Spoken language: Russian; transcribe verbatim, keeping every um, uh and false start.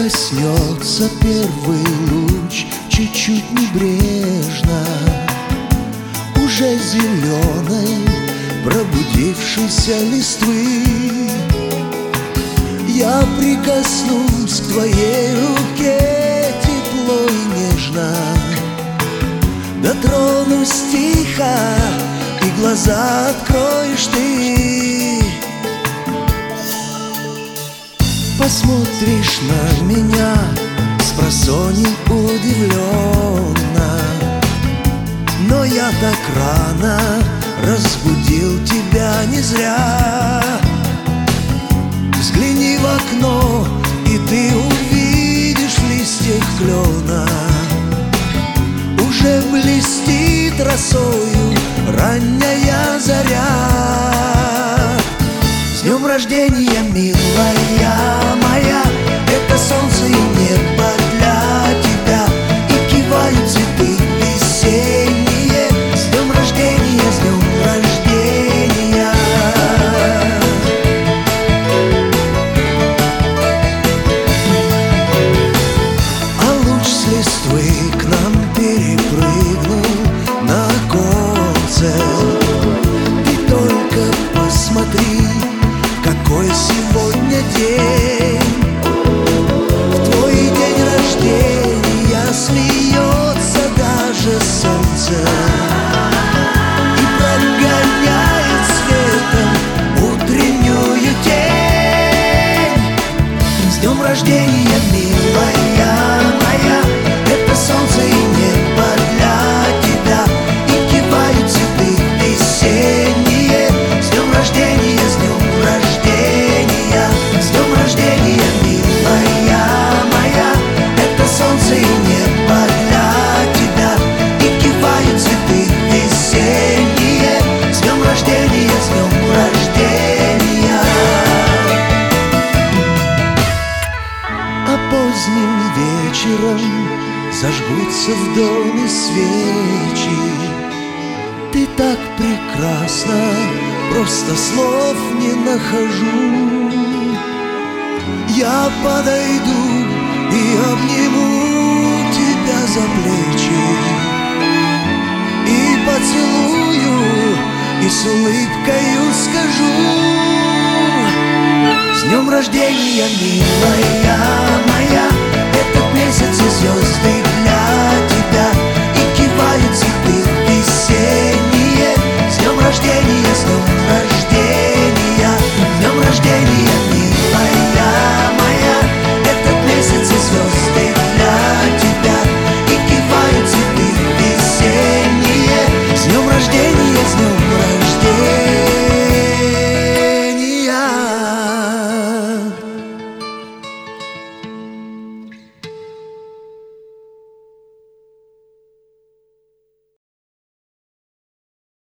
коснется первый луч чуть-чуть небрежно уже зеленой пробудившейся листвы. Я прикоснусь к твоей руке тепло и нежно, дотронусь тихо, и глаза откроешь ты. Посмотришь на меня спросонья удивленно, но я так рано разбудил тебя не зря. Взгляни в окно, и ты увидишь в листьях клена уже блестит росою ранняя заря. С днем рождения, милая моя, это солнце и небо для тебя, и кивают цветы весенние. С днем рождения, с днем рождения. А луч с листвы к нам перепрыгнул на оконце. Ты только посмотри, какой сегодня день. В твой день рождения смеется даже солнце и прогоняет светом утреннюю тень. С днем рождения, милая моя, это солнце и небо для тебя, и кивают цветы весенние. С днем рождения, с днем рождения, с днем рождения, милая моя, это солнце и небо для тебя, и кивают цветы весенние. С днем рождения, с днем рождения. А поздним вечером зажгутся в доме свечи. Ты так прекрасна, просто слов не нахожу. Я подойду и обниму тебя за плечи, и поцелую, и с улыбкою скажу: с днем рождения, милая моя, этот месяц и звезды